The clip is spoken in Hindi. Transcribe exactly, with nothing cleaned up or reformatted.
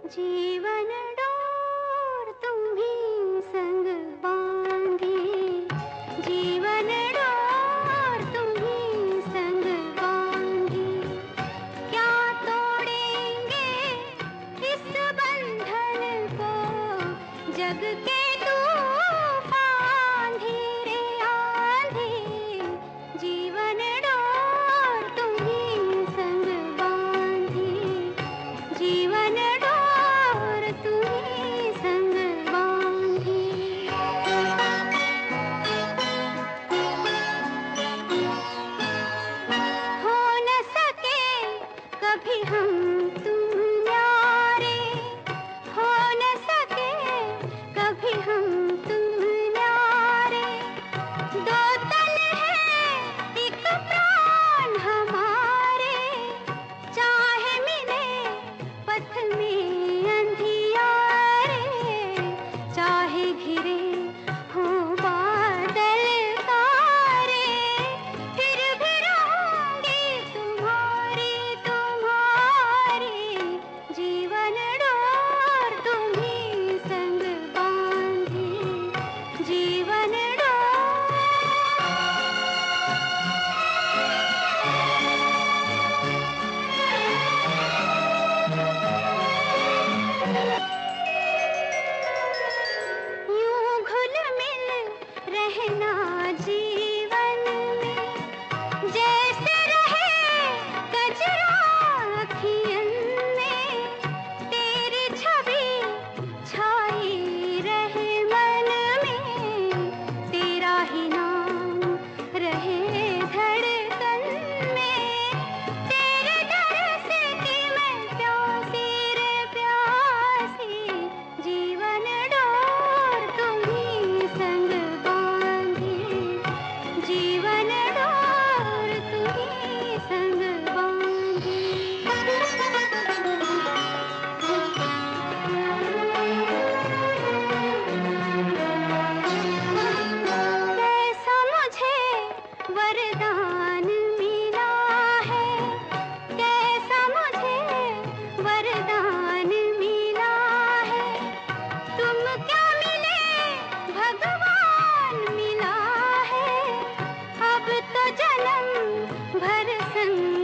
जीवन डोर तुम्ही संग बांधी, जीवन डोर तुम्ही संग बांधी। क्या तोड़ेंगे इस बंधन को, जग के तूफान धीरे आंधी। जीवन डोर तुम्ही संग बांधी, जीवन डोर तुम्ही संग बांधी। हो न सके कभी हम तुम न्यारे, हो न सके कभी हम तुम न्यारे। दो तन है एक प्राण हमारे, चाहे मिले पथ में अंधियारे, चाहे घिरे हो बादल तारे। फिर भी रहूंगी तुम्हारी तुम्हारी, जीवन डोर तुम्ही संग बांधी, जीवन डोर। यूं घुल मिल रहना जीवन में, जैसे रहे कजरा अखियन में। तेरी छवि छाई रहे मन में, तेरा ही नाम रहे धड़कन में। तेरे डर से कि मैं प्यासी रे प्यासी, जीवन डोर तुम्ही संग बांधी, जीवन डोर तुम्ही संग बांधी। कैसा मुझे वरदान मिला है, कैसा मुझे वरदान मिला है। तुम क्या मिले भगवान मिला है, अब तो जन्म भर संग